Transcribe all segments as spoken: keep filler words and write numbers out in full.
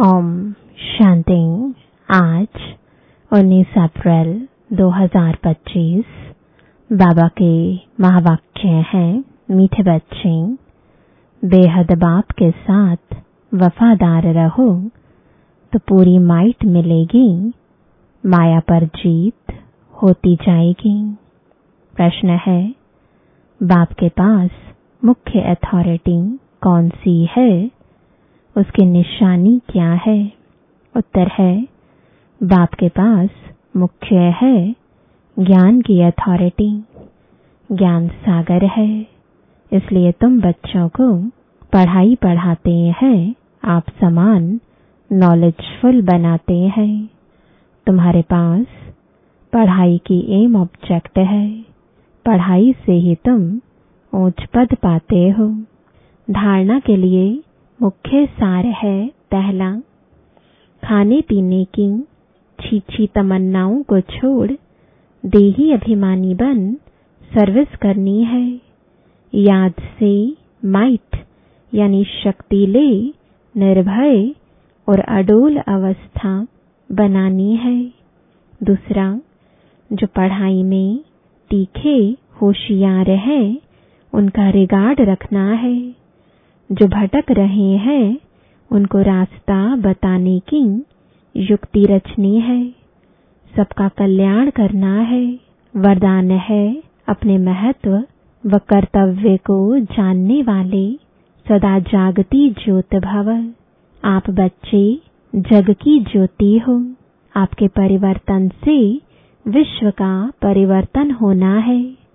ओम शांति। आज उन्नीस अप्रैल दो हज़ार पच्चीस बाबा के महावाक्य हैं, मीठे बच्चे, बेहद बाप के साथ वफादार रहो तो पूरी माइट मिलेगी, माया पर जीत होती जाएगी। प्रश्न है, बाप के पास मुख्य अथॉरिटी कौन सी है, उसकी निशानी क्या है? उत्तर है, बाप के पास मुख्य है ज्ञान की अथॉरिटी। ज्ञान सागर है, इसलिए तुम बच्चों को पढ़ाई पढ़ाते हैं, आप समान नॉलेजफुल बनाते हैं। तुम्हारे पास पढ़ाई की एम ऑब्जेक्ट है, पढ़ाई से ही तुम ऊंच पद पाते हो। धारणा के लिए मुख्य सार है, पहला, खाने पीने की छीछी तमन्नाओं को छोड़ देही अभिमानी बन सर्विस करनी है। याद से माइट यानी शक्ति ले निर्भय और अडोल अवस्था बनानी है। दूसरा, जो पढ़ाई में तीखे होशियार है, उनका रिगार्ड रखना है। जो भटक रहे हैं, उनको रास्ता बताने की युक्ति रचनी है। सबका कल्याण करना है। वरदान है, अपने महत्व व कर्तव्य को जानने वाले सदा जागती ज्योत भव। आप बच्चे जग की ज्योति हो। आपके परिवर्तन से विश्व का परिवर्तन होना है।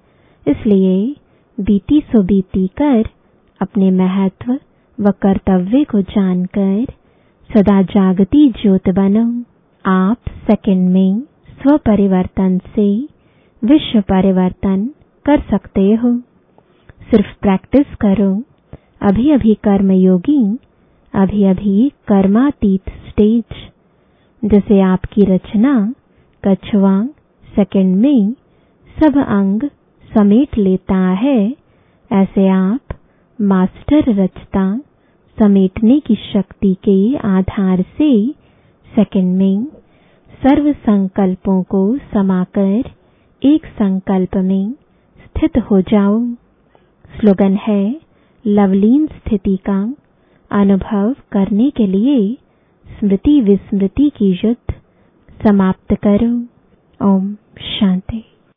इसलिए बीती सो बीती कर अपने महत्व व कर्तव्य को जानकर सदा जागती ज्योत बनो। आप सेकंड में स्व परिवर्तन से विश्व परिवर्तन कर सकते हो। सिर्फ प्रैक्टिस करो। अभी अभी कर्मयोगी, अभी अभी कर्मातीत स्टेज। जैसे आपकी रचना कछुआ सेकंड में सब अंग समेट लेता है, ऐसे आप मास्टर रचता समेटने की शक्ति के आधार से सेकंड में सर्व संकल्पों को समाकर एक संकल्प में स्थित हो जाओ। स्लोगन है, लवलीन स्थिति का अनुभव करने के लिए स्मृति विस्मृति की युद्ध समाप्त करो। ओम शांति।